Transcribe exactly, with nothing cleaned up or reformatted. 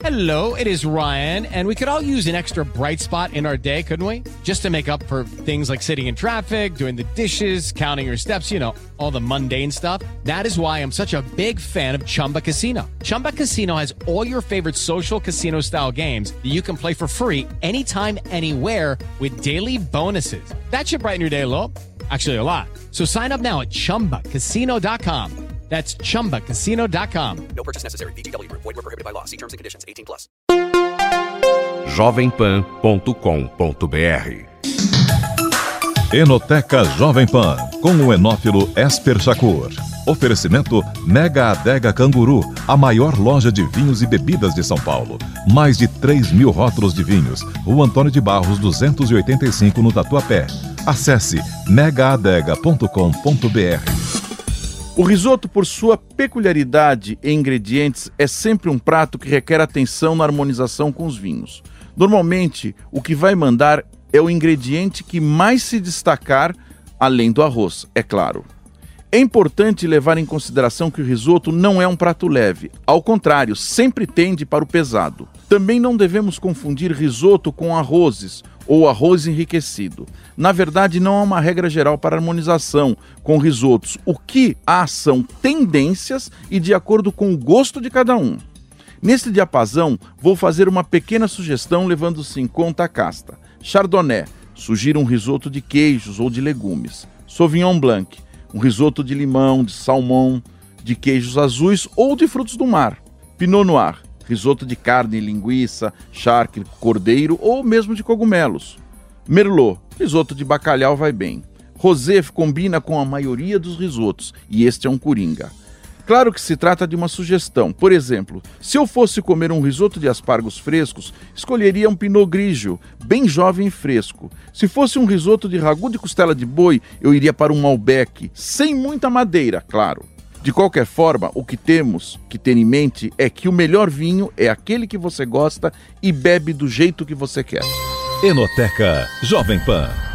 Hello, it is Ryan, and we could all use an extra bright spot in our day, couldn't we? Just to make up for things like sitting in traffic, doing the dishes, counting your steps, you know, all the mundane stuff. That is why I'm such a big fan of Chumba Casino. Chumba Casino has all your favorite social casino-style games that you can play for free anytime, anywhere with daily bonuses. That should brighten your day a little. Actually, a lot. So sign up now at chumba casino dot com. That's chumba casino dot com. No purchase necessary. V G W Group. Void where prohibited by law. See terms and conditions. eighteen plus. jovem pan ponto com ponto br Enoteca Jovem Pan, com o enófilo Esper Shakur. Oferecimento Mega Adega Canguru, a maior loja de vinhos e bebidas de São Paulo. Mais de três mil rótulos de vinhos. Rua Antônio de Barros, duzentos e oitenta e cinco, no Tatuapé. Acesse mega adega ponto com ponto br. O risoto, por sua peculiaridade em ingredientes, é sempre um prato que requer atenção na harmonização com os vinhos. Normalmente, o que vai mandar é o ingrediente que mais se destacar, além do arroz, é claro. É importante levar em consideração que o risoto não é um prato leve. Ao contrário, sempre tende para o pesado. Também não devemos confundir risoto com arrozes ou arroz enriquecido. Na verdade, não há uma regra geral para harmonização com risotos. O que há são tendências e de acordo com o gosto de cada um. Neste diapasão, vou fazer uma pequena sugestão levando-se em conta a casta. Chardonnay, sugira um risoto de queijos ou de legumes. Sauvignon Blanc, um risoto de limão, de salmão, de queijos azuis ou de frutos do mar. Pinot Noir, risoto de carne, linguiça, charque, cordeiro ou mesmo de cogumelos. Merlot, risoto de bacalhau vai bem. Rosé combina com a maioria dos risotos e este é um coringa. Claro que se trata de uma sugestão. Por exemplo, se eu fosse comer um risoto de aspargos frescos, escolheria um Pinot Grigio, bem jovem e fresco. Se fosse um risoto de ragu de costela de boi, eu iria para um Malbec, sem muita madeira, claro. De qualquer forma, o que temos que ter em mente é que o melhor vinho é aquele que você gosta e bebe do jeito que você quer. Enoteca Jovem Pan.